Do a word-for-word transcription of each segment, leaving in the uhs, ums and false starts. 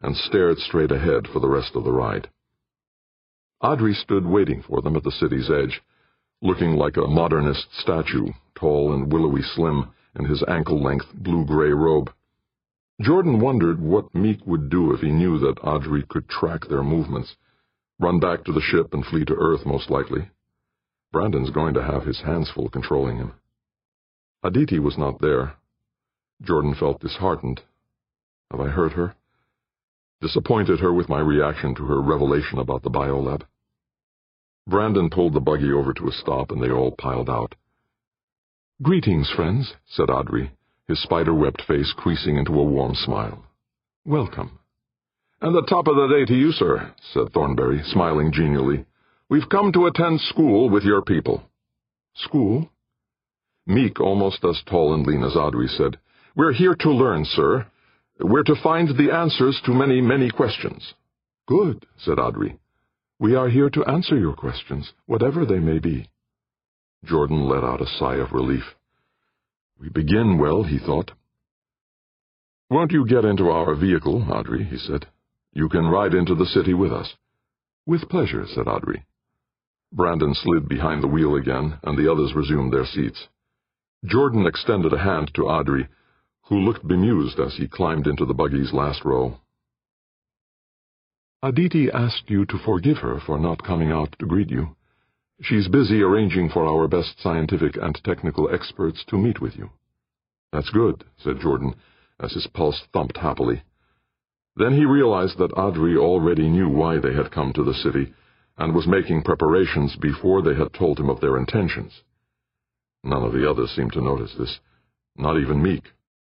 and stared straight ahead for the rest of the ride. Audrey stood waiting for them at the city's edge, looking like a modernist statue, tall and willowy slim in his ankle-length blue-gray robe. Jordan wondered what Meek would do if he knew that Audrey could track their movements, run back to the ship and flee to Earth most likely. Brandon's going to have his hands full controlling him. Aditi was not there. Jordan felt disheartened. Have I hurt her? Disappointed her with my reaction to her revelation about the biolab? Brandon pulled the buggy over to a stop, and they all piled out. "Greetings, friends," said Audrey, his spider-webbed face creasing into a warm smile. "Welcome." "And the top of the day to you, sir," said Thornberry, smiling genially. "We've come to attend school with your people." "School?" Meek, almost as tall and lean as Audrey, said, "We're here to learn, sir. We're to find the answers to many, many questions." "Good," said Audrey. "We are here to answer your questions, whatever they may be." Jordan let out a sigh of relief. We begin well, he thought. "Won't you get into our vehicle, Audrey?" he said. "You can ride into the city with us." "With pleasure," said Audrey. Brandon slid behind the wheel again, and the others resumed their seats. Jordan extended a hand to Audrey, who looked bemused as he climbed into the buggy's last row. "Aditi asked you to forgive her for not coming out to greet you. She's busy arranging for our best scientific and technical experts to meet with you." "That's good," said Jordan, as his pulse thumped happily. Then he realized that Audrey already knew why they had come to the city, and was making preparations before they had told him of their intentions. None of the others seemed to notice this, not even Meek.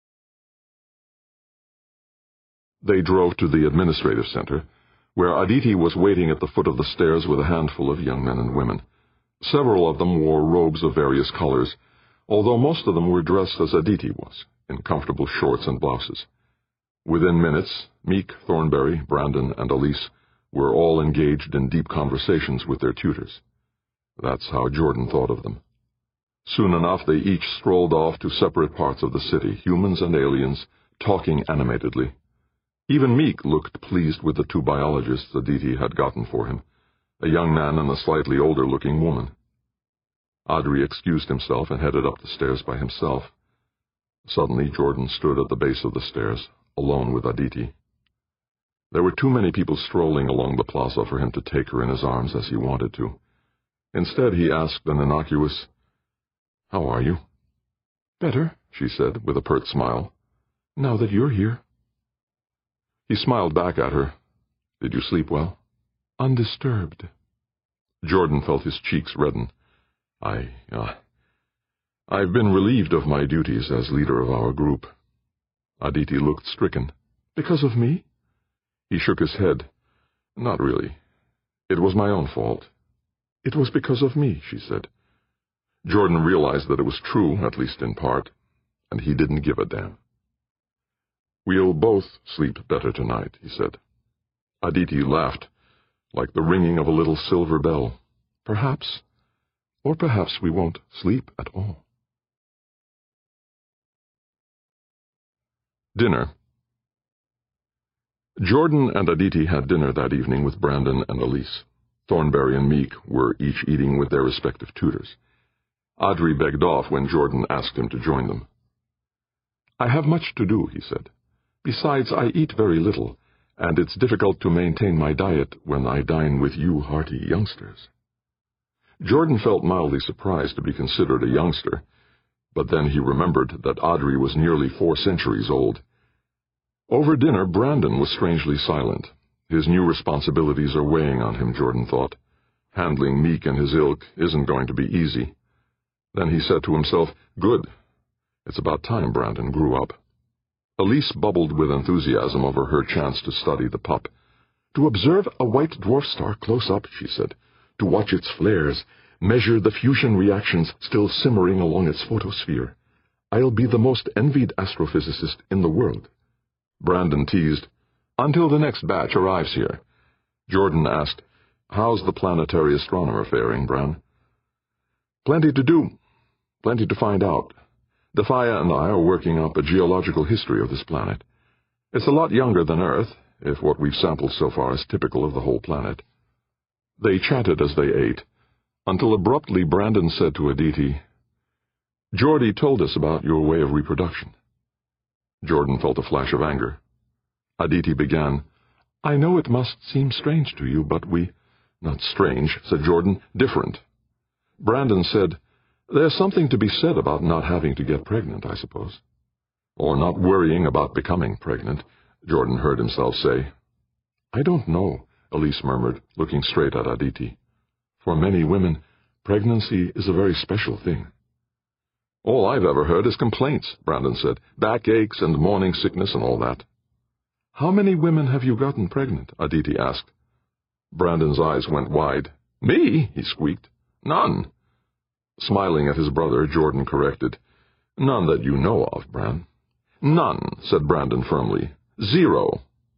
They drove to the administrative center, where Aditi was waiting at the foot of the stairs with a handful of young men and women. Several of them wore robes of various colors, although most of them were dressed as Aditi was, in comfortable shorts and blouses. Within minutes, Meek, Thornberry, Brandon, and Elise were all engaged in deep conversations with their tutors. That's how Jordan thought of them. Soon enough, they each strolled off to separate parts of the city, humans and aliens, talking animatedly. Even Meek looked pleased with the two biologists Aditi had gotten for him, a young man and a slightly older-looking woman. Audrey excused himself and headed up the stairs by himself. Suddenly, Jordan stood at the base of the stairs, alone with Aditi. There were too many people strolling along the plaza for him to take her in his arms as he wanted to. Instead, he asked an innocuous, "How are you?" "Better," she said, with a pert smile, "now that you're here." He smiled back at her. "Did you sleep well?" "Undisturbed." Jordan felt his cheeks redden. I, uh, I've been relieved of my duties as leader of our group." Aditi looked stricken. "Because of me?" He shook his head. "Not really. It was my own fault." "It was because of me," she said. Jordan realized that it was true, at least in part, and he didn't give a damn. "We'll both sleep better tonight," he said. Aditi laughed, like the ringing of a little silver bell. "Perhaps. Or perhaps we won't sleep at all." Dinner. Jordan and Aditi had dinner that evening with Brandon and Elise. Thornberry and Meek were each eating with their respective tutors. Audrey begged off when Jordan asked him to join them. "I have much to do," he said. "Besides, I eat very little, and it's difficult to maintain my diet when I dine with you hearty youngsters." Jordan felt mildly surprised to be considered a youngster, but then he remembered that Audrey was nearly four centuries old. Over dinner, Brandon was strangely silent. His new responsibilities are weighing on him, Jordan thought. Handling Meek and his ilk isn't going to be easy. Then he said to himself, "Good. It's about time Brandon grew up." Elise bubbled with enthusiasm over her chance to study the pup. "To observe a white dwarf star close up," she said, "to watch its flares, measure the fusion reactions still simmering along its photosphere. I'll be the most envied astrophysicist in the world." Brandon teased, "Until the next batch arrives here." Jordan asked, "How's the planetary astronomer faring, Bran?" "Plenty to do. Plenty to find out. Defia and I are working up a geological history of this planet. It's a lot younger than Earth. if what we've sampled so far is typical of the whole planet. They chatted as they ate, until abruptly Brandon said to Aditi, "Geordi told us about your way of reproduction." Jordan felt a flash of anger. Aditi began, "I know it must seem strange to you, but we—" "Not strange," said Jordan, "different." Brandon said, "There's something to be said about not having to get pregnant, I suppose." "Or not worrying about becoming pregnant," Jordan heard himself say. "I don't know," Elise murmured, looking straight at Aditi. "For many women, pregnancy is a very special thing." "All I've ever heard is complaints," Brandon said. "Backaches and morning sickness and all that." "How many women have you gotten pregnant?" Aditi asked. Brandon's eyes went wide. "Me?" he squeaked. "None." Smiling at his brother, Jordan corrected. "None that you know of, Bran." "None," said Brandon firmly. "Zero."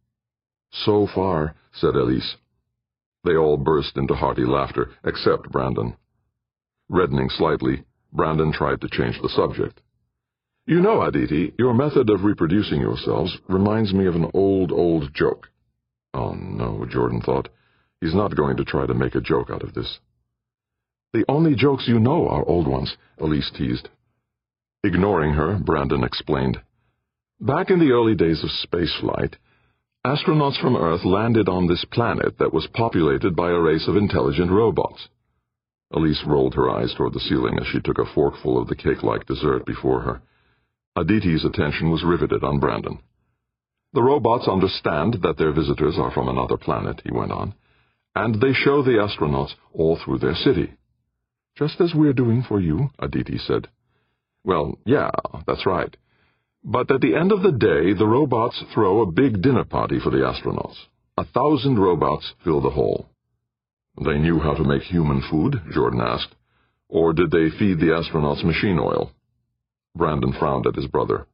"So far," said Elise. They all burst into hearty laughter, except Brandon. Reddening slightly, Brandon tried to change the subject. "You know, Aditi, your method of reproducing yourselves reminds me of an old, old joke." Oh, no, Jordan thought. He's not going to try to make a joke out of this. "The only jokes you know are old ones," Elise teased. Ignoring her, Brandon explained. "Back in the early days of spaceflight, astronauts from Earth landed on this planet that was populated by a race of intelligent robots." Elise rolled her eyes toward the ceiling as she took a forkful of the cake-like dessert before her. Aditi's attention was riveted on Brandon. "The robots understand that their visitors are from another planet," he went on, "and they show the astronauts all through their city." "Just as we're doing for you," Aditi said. "Well, yeah, that's right. But at the end of the day, the robots throw a big dinner party for the astronauts. A thousand robots fill the hall." "They knew how to make human food?" Jordan asked. "Or did they feed the astronauts machine oil?" Brandon frowned at his brother.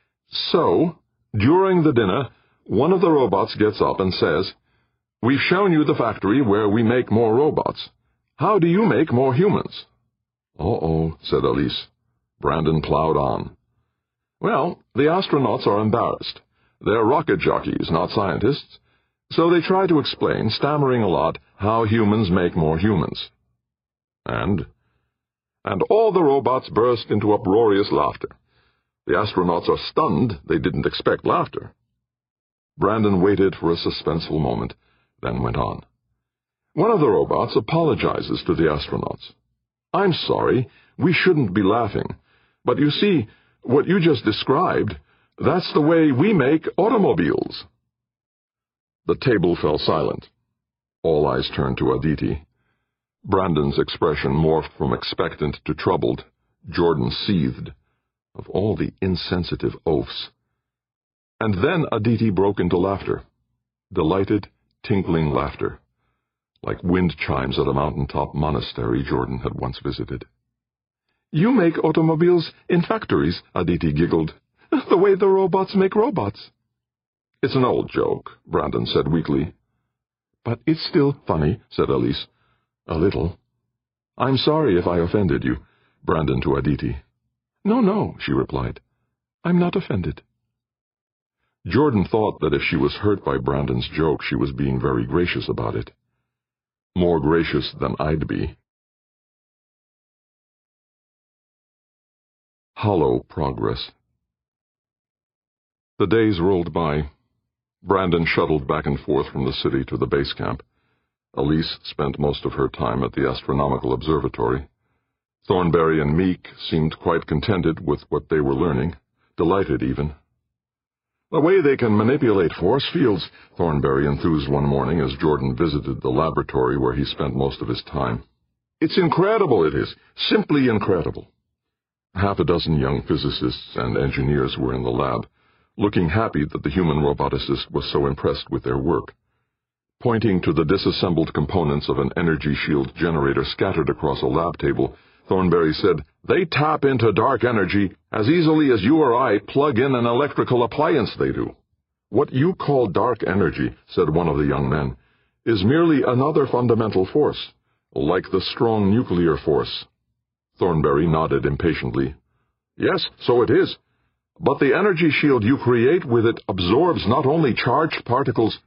"So, during the dinner, one of the robots gets up and says, 'We've shown you the factory where we make more robots. How do you make more humans?'" "Uh-oh," said Elise. Brandon plowed on. "Well, the astronauts are embarrassed. They're rocket jockeys, not scientists. So they try to explain, stammering a lot, how humans make more humans." And? And all the robots burst into uproarious laughter. The astronauts are stunned. They didn't expect laughter. Brandon waited for a suspenseful moment, then went on. "One of the robots apologizes to the astronauts. 'I'm sorry, we shouldn't be laughing. But you see, what you just described, that's the way we make automobiles.'" The table fell silent. All eyes turned to Aditi. Brandon's expression morphed from expectant to troubled. Jordan seethed. Of all the insensitive oafs. And then Aditi broke into laughter. Delighted, tinkling laughter. Like wind chimes at a mountaintop monastery Jordan had once visited. "You make automobiles in factories," Aditi giggled. "The way the robots make robots." "It's an old joke," Brandon said weakly. "But it's still funny," said Elise. "A little." "I'm sorry if I offended you," Brandon to Aditi. "No, no," she replied. "I'm not offended." Jordan thought that if she was hurt by Brandon's joke, she was being very gracious about it. More gracious than I'd be. Hollow progress. The days rolled by. Brandon shuttled back and forth from the city to the base camp. Elise spent most of her time at the astronomical observatory. Thornberry and Meek seemed quite contented with what they were learning, delighted even. "The way they can manipulate force fields," Thornberry enthused one morning as Jordan visited the laboratory where he spent most of his time. "It's incredible, it is. Simply incredible." Half a dozen young physicists and engineers were in the lab, looking happy that the human roboticist was so impressed with their work. Pointing to the disassembled components of an energy shield generator scattered across a lab table, Thornberry said, "They tap into dark energy as easily as you or I plug in an electrical appliance they do." "What you call dark energy," said one of the young men, "is merely another fundamental force, like the strong nuclear force." Thornberry nodded impatiently. "Yes, so it is. But the energy shield you create with it absorbs not only charged particles,